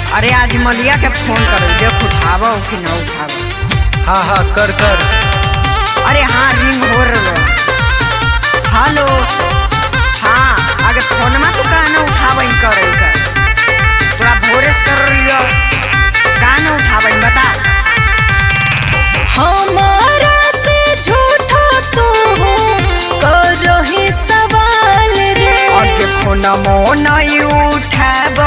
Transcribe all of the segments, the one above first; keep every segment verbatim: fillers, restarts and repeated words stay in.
अरे आज मलिया के फोन करो, देख उठाव कि न उठाव। हाँ हाँ कर कर। अरे हाँ रिंग हो रहा। हेलो हाँ आगे फोन में तो का न उठाव कर तोरा भोरेस कर रही हो का न उठाव बता। हमारा से झूठा तू कर ही सवाल रे। आगे फोन मो नहीं उठाव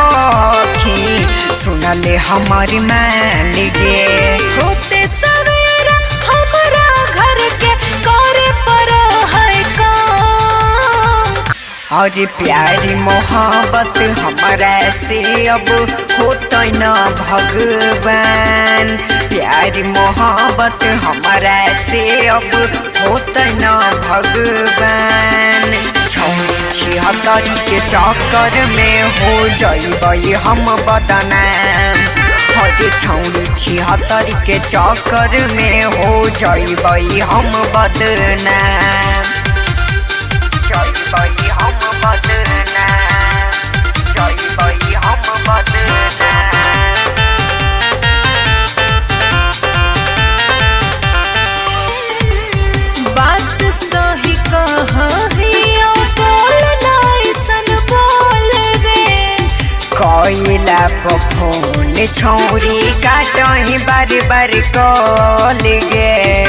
सुनले हमारी मान गे होते सवेरा हमारा घर के करे पर है काम। और प्यारी मोहब्बत हमारा से अब होता न भगवान। प्यारी मोहब्बत हमारा से अब होता न भगवान। छिहत्तरी के चक्कर में हो जाइबई हम बदनाम। हरे छौरी छिहत्तरी के चक्कर में हो जाइबई हम बदनाम। जाइबई हम बदनाम। जाइबई हम बदनाम। बात सही कहियो बोल नाइसन बोल रे। कोइला पर फोन छौरी काटही बार बार कॉल गे।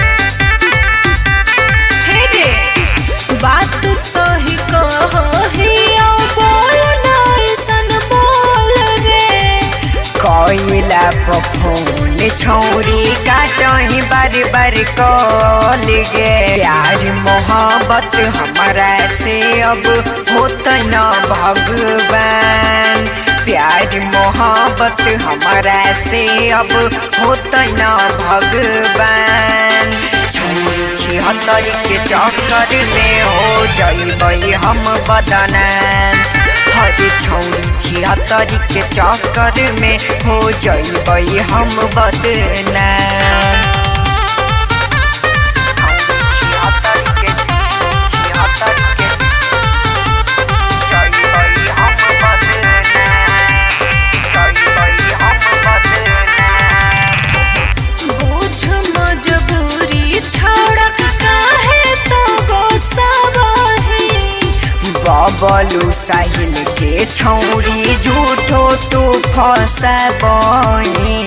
हे रे बात सही कहियो बोल नाइसन बोल रे। कोइला पर फोन छौरी काटही बार बार कॉल गे। प्यार मोहब्बत हमारा से अब होता न भगवान। प्यार मोहब्बत हमारा से अब होता न भगवान। छिहत्तरी के चक्कर में हो जाइबई हम बदनाम। हरे छौरी छिहत्तरी के चक्कर में हो जाइबई हम बदनाम। बुझ मजबूरी छोड़ा काहे तो गोसा बही। बबलू साहिल के छौरी झूठो तू फंसाबई।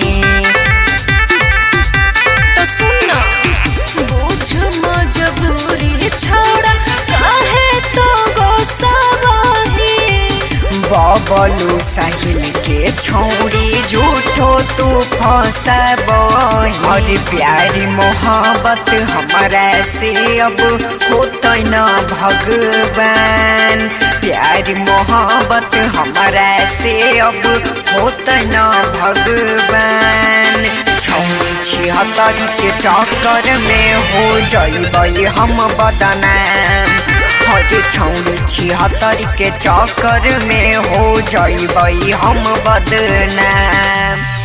तो सुन बुझ मजबूरी छोड़ा काहे तो गोसा बही। बबलू साहिल के छौरी झूठो तू फंसाबई। और प्यारी मोहब्बत हमारा से अब होता न भगवान। प्यारी मोहब्बत हमारा से अब होता न भगवान। छौरी छिहत्तरी के चक्कर में हो जाइबई हम बदनाम। हरे छौरी छिहत्तरी के चक्कर में हो जाइबई हम बदनाम।